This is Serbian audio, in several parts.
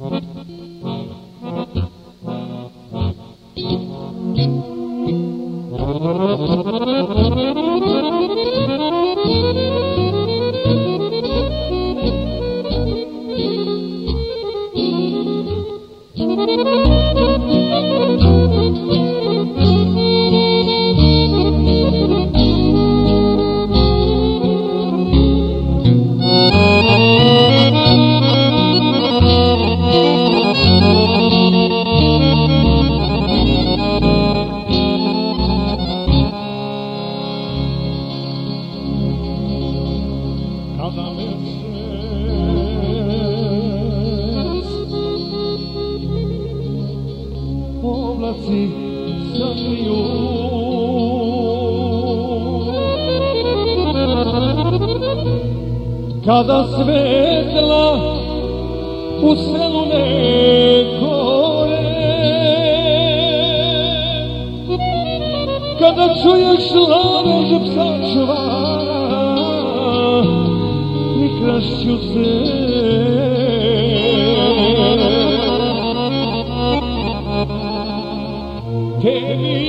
Kada svetla u selu ne gore, kada čuješ lavež psa čuvara i krašću se, tebi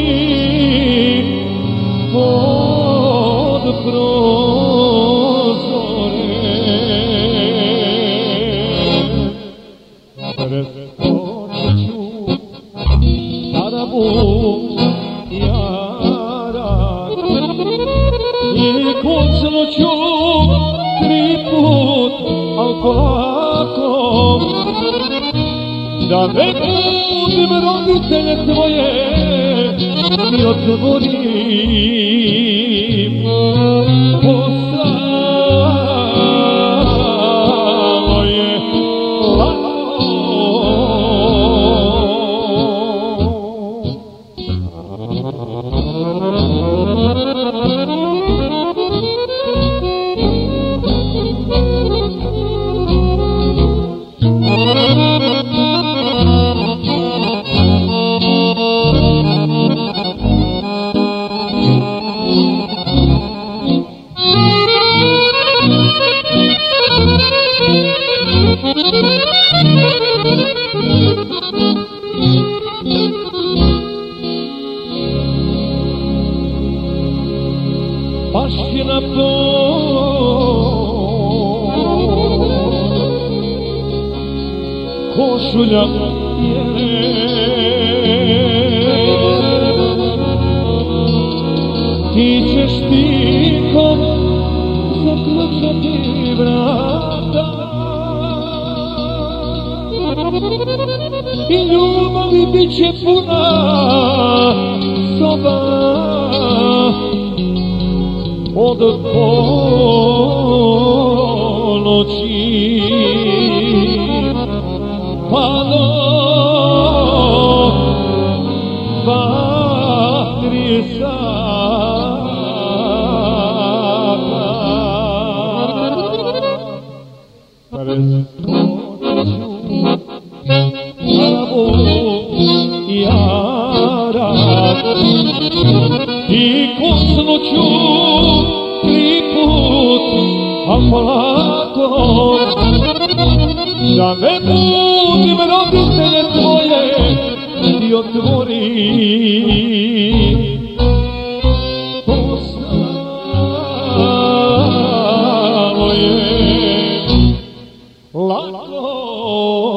pod da ne budim roditelje tvoje i otvorim postalo je lako. Baština to košulja je, ti ćeš tikom zaključati vrata i ljubavi bit će puna soba od ponoći pa do 2-3 sata. Pred noću harabu jarak i kosnoću a polako da ne budim roditelje tvoje i otvorim postalo je lako.